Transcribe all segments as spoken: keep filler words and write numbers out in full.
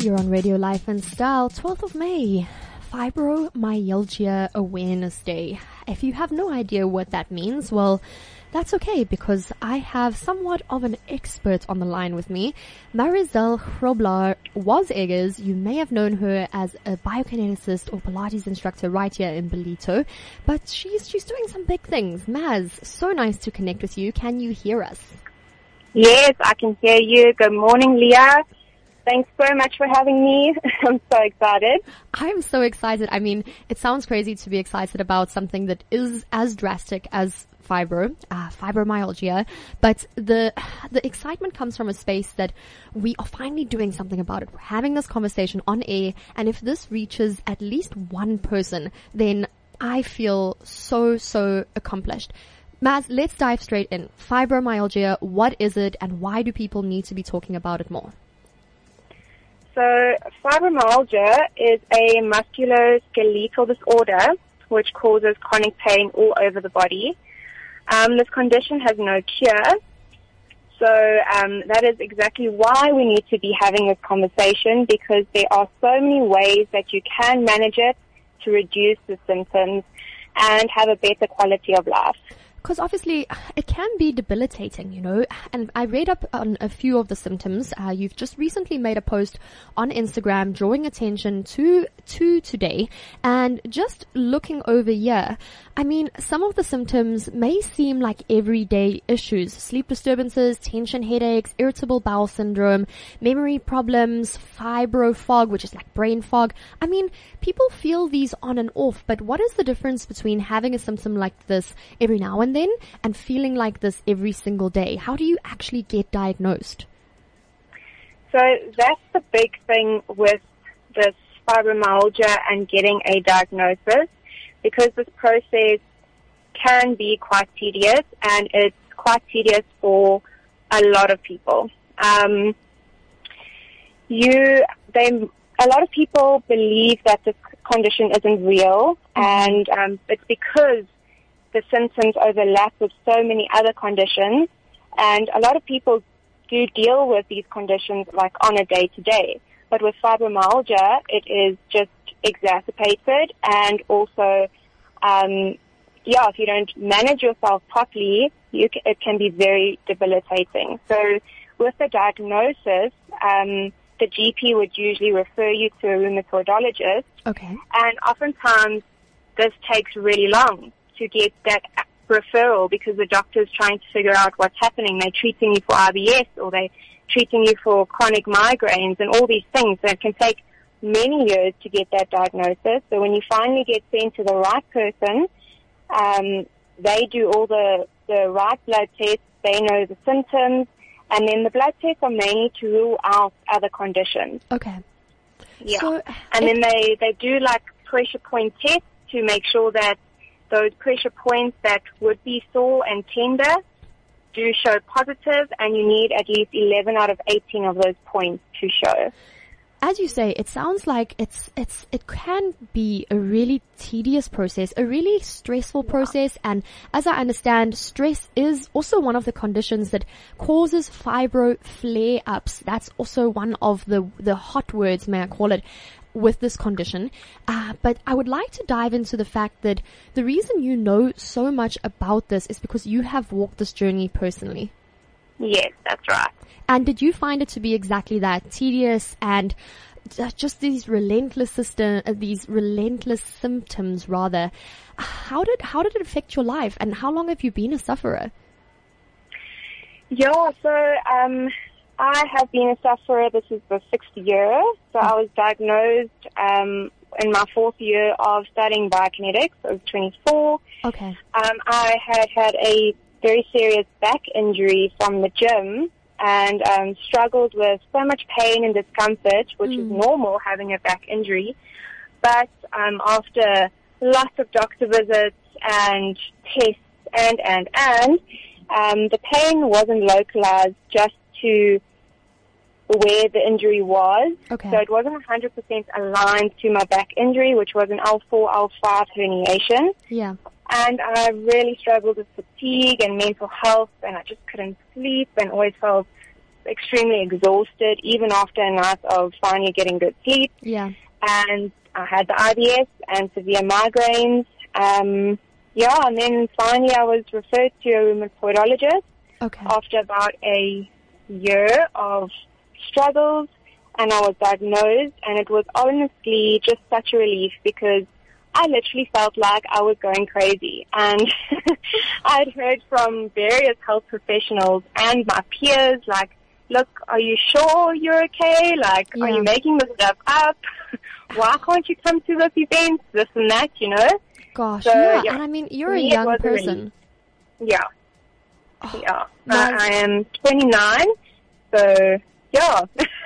You're on Radio Life and Style, twelfth of May, Fibromyalgia Awareness Day. If you have no idea what that means, well, that's okay, because I have somewhat of an expert on the line with me. Marizel Grobler was Eggers. You may have known her as a biokineticist or Pilates instructor right here in Ballito, but she's she's doing some big things. Maz, so nice to connect with you. Can you hear us? Yes, I can hear you. Good morning, Leah. Thanks so much for having me. I'm so excited. I'm so excited. I mean, it sounds crazy to be excited about something that is as drastic as fibro, uh, fibromyalgia, but the the excitement comes from a space that we are finally doing something about it. We're having this conversation on air, and if this reaches at least one person, then I feel so, so accomplished. Maz, let's dive straight in. Fibromyalgia, what is it, and why do people need to be talking about it more? So fibromyalgia is a musculoskeletal disorder which causes chronic pain all over the body. Um, this condition has no cure, so um, that is exactly why we need to be having this conversation, because there are so many ways that you can manage it to reduce the symptoms and have a better quality of life. Because obviously it can be debilitating, you know, and I read up on a few of the symptoms. Uh, you've just recently made a post on Instagram drawing attention to, to today, and just looking over here, I mean, some of the symptoms may seem like everyday issues: sleep disturbances, tension headaches, irritable bowel syndrome, memory problems, fibro fog, which is like brain fog. I mean, people feel these on and off, but what is the difference between having a symptom like this every now and then and feeling like this every single day? How do you actually get diagnosed? So that's the big thing with this fibromyalgia and getting a diagnosis, because this process can be quite tedious, and it's quite tedious for a lot of people. Um, you, they, a lot of people believe that this condition isn't real, mm-hmm. and um, it's because the symptoms overlap with so many other conditions, and a lot of people do deal with these conditions like on a day-to-day. But with fibromyalgia, it is just exacerbated, and also, um, yeah, if you don't manage yourself properly, you c- it can be very debilitating. So with the diagnosis, um, the G P would usually refer you to a rheumatologist. Okay. And oftentimes this takes really long to get that referral, because the doctor's trying to figure out what's happening. They're treating you for I B S, or they're treating you for chronic migraines and all these things. So it can take many years to get that diagnosis. So when you finally get sent to the right person, um, they do all the, the right blood tests, they know the symptoms, and then the blood tests are mainly to rule out other conditions. Okay. Yeah. So and then they, they do like pressure point tests to make sure that those pressure points that would be sore and tender do show positive, and you need at least eleven out of eighteen of those points to show. As you say, it sounds like it's, it's, it can be a really tedious process, a really stressful yeah. process. And as I understand, stress is also one of the conditions that causes fibro flare-ups. That's also one of the, the hot words, may I call it, with this condition. Uh, but I would like to dive into the fact that the reason you know so much about this is because you have walked this journey personally. Yes, that's right. And did you find it to be exactly that, tedious and just these relentless system, uh, these relentless symptoms rather? How did how did it affect your life, and how long have you been a sufferer? Yeah, so um, I have been a sufferer. This is the sixth year. So I was diagnosed um, in my fourth year of studying biokinetics. I was twenty-four. Okay. Um, I had had a very serious back injury from the gym, and um, struggled with so much pain and discomfort, which mm. is normal having a back injury. But um, after lots of doctor visits and tests and, and, and, um, the pain wasn't localized just to where the injury was. Okay. So it wasn't one hundred percent aligned to my back injury, which was an L four, L five herniation. Yeah. And I really struggled with fatigue and mental health, and I just couldn't sleep and always felt extremely exhausted, even after a night of finally getting good sleep. Yeah. And I had the I B S and severe migraines. Um, yeah, and then finally I was referred to a rheumatologist Okay. after about a year of struggles, and I was diagnosed, and it was honestly just such a relief because I literally felt like I was going crazy. And I'd heard from various health professionals and my peers, like, look, are you sure you're okay? Like, Yeah. are you making this stuff up? Why can't you come to this event? This and that, you know? Gosh, So, yeah. yeah. And I mean, you're For a me, it young was a relief. person. Yeah. Oh, Yeah. nice. I, I am twenty-nine, so, yeah.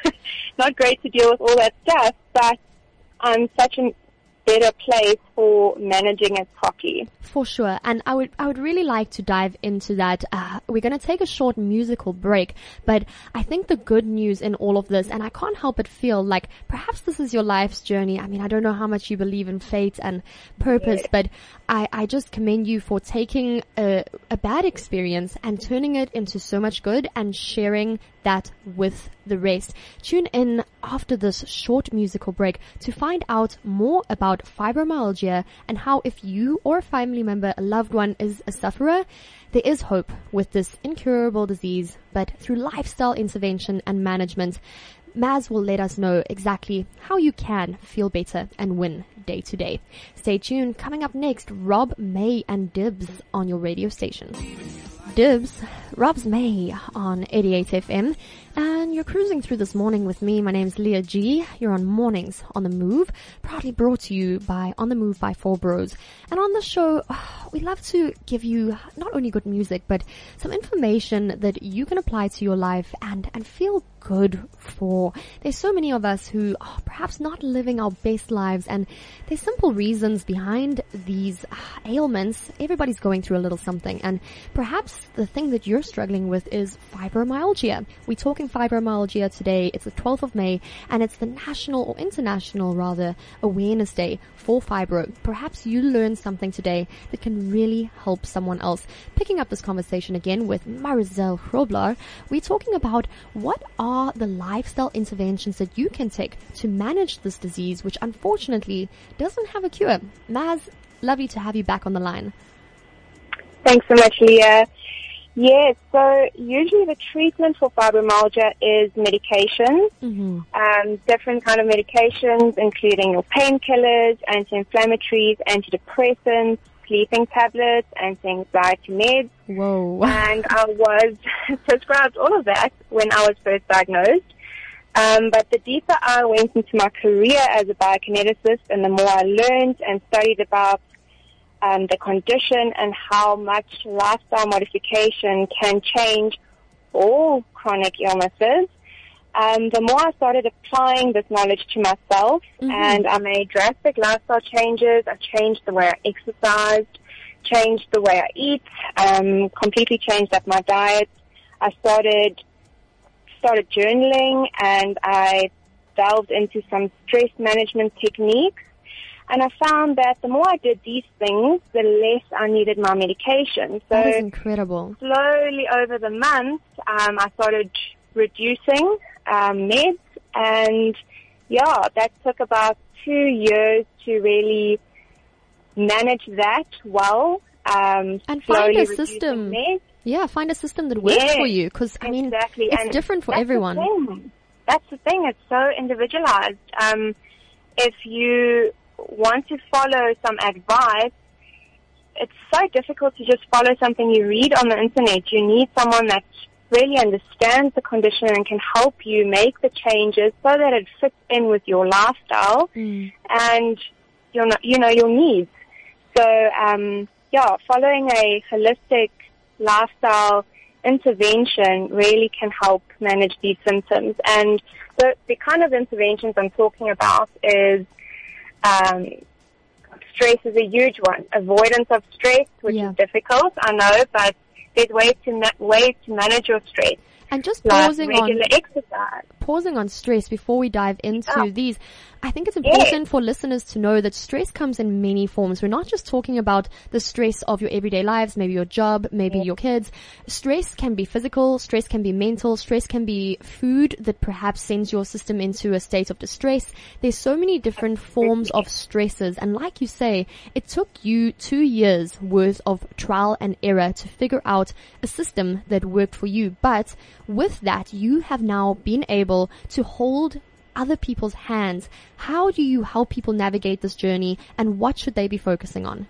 Not great to deal with all that stuff, but I'm such a better place for managing it properly. For sure. And I would I would really like to dive into that. Uh, we're going to take a short musical break, but I think the good news in all of this, and I can't help but feel like perhaps this is your life's journey. I mean, I don't know how much you believe in fate and purpose, Yeah. but I, I just commend you for taking a, a bad experience and turning it into so much good and sharing that with the rest. Tune in after this short musical break to find out more about fibromyalgia and how, if you or a family member, a loved one, is a sufferer, there is hope with this incurable disease, but through lifestyle intervention and management, Maz will let us know exactly how you can feel better and win day to day. Stay tuned. Coming up next, Rob May and Dibs on your radio station. Dibs, Rob's May on eighty-eight F M, and you're cruising through this morning with me. My name's Leah G. You're on Mornings on the Move, proudly brought to you by On the Move by Four Bros. And on the show, we love to give you not only good music, but some information that you can apply to your life and, and feel good for. There's so many of us who are perhaps not living our best lives, and there's simple reasons behind these ailments. Everybody's going through a little something, and perhaps the thing that you're struggling with is fibromyalgia. We're talking fibromyalgia today. It's the twelfth of May, and it's the national or international rather awareness day for fibro. Perhaps you learned something today that can really help someone else. Picking up this conversation again with Marizel Grobler, we're talking about what are the lifestyle interventions that you can take to manage this disease, which unfortunately doesn't have a cure. Maz, lovely to have you back on the line. Thanks so much, Leah. Yes, so usually the treatment for fibromyalgia is medications, Mm-hmm. um, different kind of medications, including your painkillers, anti-inflammatories, antidepressants, sleeping tablets, anti-anxiety meds. Whoa. And I was prescribed all of that when I was first diagnosed. Um, but the deeper I went into my career as a biokineticist and the more I learned and studied about um, the condition and how much lifestyle modification can change all chronic illnesses, um, the more I started applying this knowledge to myself, Mm-hmm. and I made drastic lifestyle changes. I changed the way I exercised, changed the way I eat, um, completely changed up my diet. I started started journaling, and I delved into some stress management techniques. And I found that the more I did these things, the less I needed my medication. So That is incredible. slowly over the months, um, I started reducing um, meds, and yeah, that took about two years to really manage that well. Um, And slowly find a reducing system. meds. Yeah, find a system that works Yes, for you, because I mean, exactly. it's And different for that's everyone. The thing. That's the thing. It's so individualized. Um, if you want to follow some advice, it's so difficult to just follow something you read on the internet. You need someone that really understands the condition and can help you make the changes so that it fits in with your lifestyle Mm. and your, you know, your needs. So, um, yeah, following a holistic lifestyle intervention really can help manage these symptoms. And the, the kind of interventions I'm talking about is um, stress is a huge one. Avoidance of stress, which Yeah. is difficult, I know, but there's ways to ma- ways to manage your stress. And just like pausing regular on exercise. pausing on stress before we dive into Yeah. these, I think it's important Yes. for listeners to know that stress comes in many forms. We're not just talking about the stress of your everyday lives, maybe your job, maybe Yes. your kids. Stress can be physical, stress can be mental, stress can be food that perhaps sends your system into a state of distress. There's so many different forms of stresses, and like you say, it took you two years worth of trial and error to figure out a system that worked for you. But with that, you have now been able to hold other people's hands. How do you help people navigate this journey, and what should they be focusing on?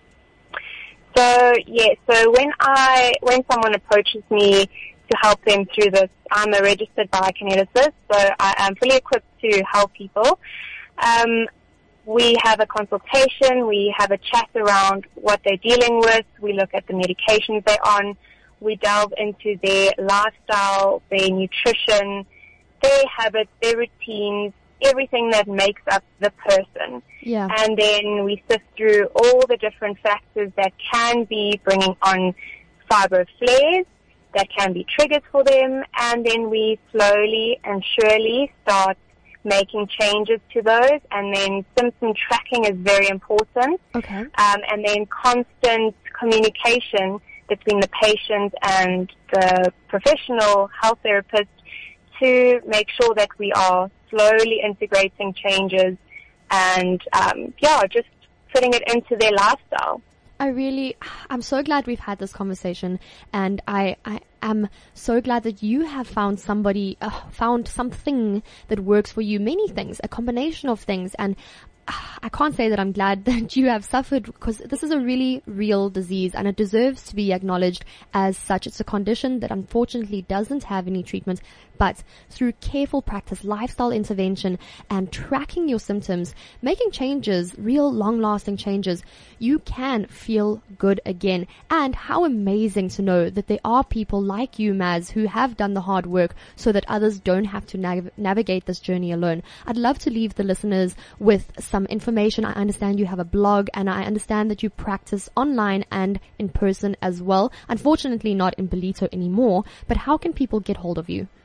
So, yeah, so when I, when someone approaches me to help them through this, I'm a registered biokineticist, so I am fully equipped to help people. Um, we have a consultation, we have a chat around what they're dealing with, we look at the medications they're on, we delve into their lifestyle, their nutrition, their habits, their routines, everything that makes up the person. Yeah. And then we sift through all the different factors that can be bringing on fibro flares, that can be triggers for them, and then we slowly and surely start making changes to those, and then symptom tracking is very important. Okay. Um, and then constant communication between the patient and the professional health therapist to make sure that we are slowly integrating changes and, um, yeah, just fitting it into their lifestyle. I really, I'm so glad we've had this conversation, and I, I am so glad that you have found somebody, uh, found something that works for you. Many things, a combination of things, and I can't say that I'm glad that you have suffered, because this is a really real disease and it deserves to be acknowledged as such. It's a condition that unfortunately doesn't have any treatment, but through careful practice, lifestyle intervention, and tracking your symptoms, making changes, real long-lasting changes, you can feel good again. And how amazing to know that there are people like you, Maz, who have done the hard work so that others don't have to nav- navigate this journey alone. I'd love to leave the listeners with some information. I understand you have a blog, and I understand that you practice online and in person as well. Unfortunately not in Ballito anymore, but how can people get hold of you?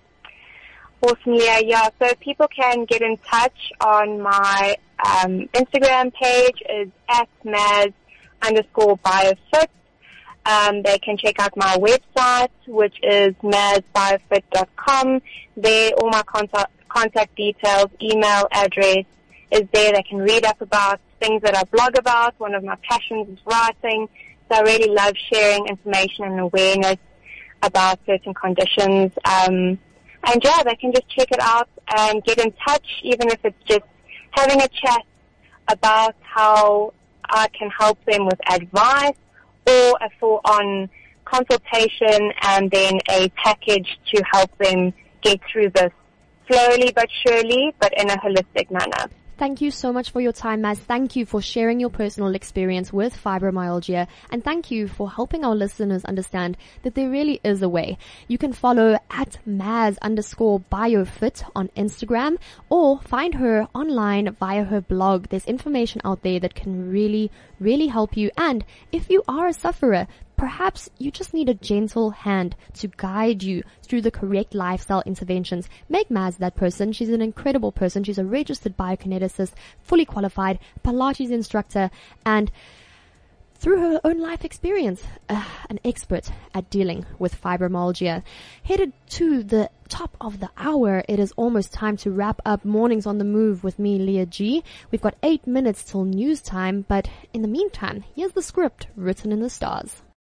Awesome, Leah. Yeah, so people can get in touch on my um, Instagram page is at Maz underscore biofit. Um, they can check out my website, which is maz biofit dot com. There, all my contact, contact details, email address is there. They can read up about things that I blog about. One of my passions is writing, so I really love sharing information and awareness about certain conditions. Um, And yeah, they can just check it out and get in touch, even if it's just having a chat about how I can help them with advice, or a full-on consultation and then a package to help them get through this slowly but surely, but in a holistic manner. Thank you so much for your time, Maz. Thank you for sharing your personal experience with fibromyalgia, and thank you for helping our listeners understand that there really is a way. You can follow at Maz underscore biofit on Instagram, or find her online via her blog. There's information out there that can really, really help you. And if you are a sufferer, perhaps you just need a gentle hand to guide you through the correct lifestyle interventions. Make Maz that person. She's an incredible person. She's a registered biokineticist, fully qualified, Pilates instructor, and through her own life experience, uh, an expert at dealing with fibromyalgia. Headed to the top of the hour, it is almost time to wrap up Mornings on the Move with me, Leah G. We've got eight minutes till news time, but in the meantime, here's the script written in the stars.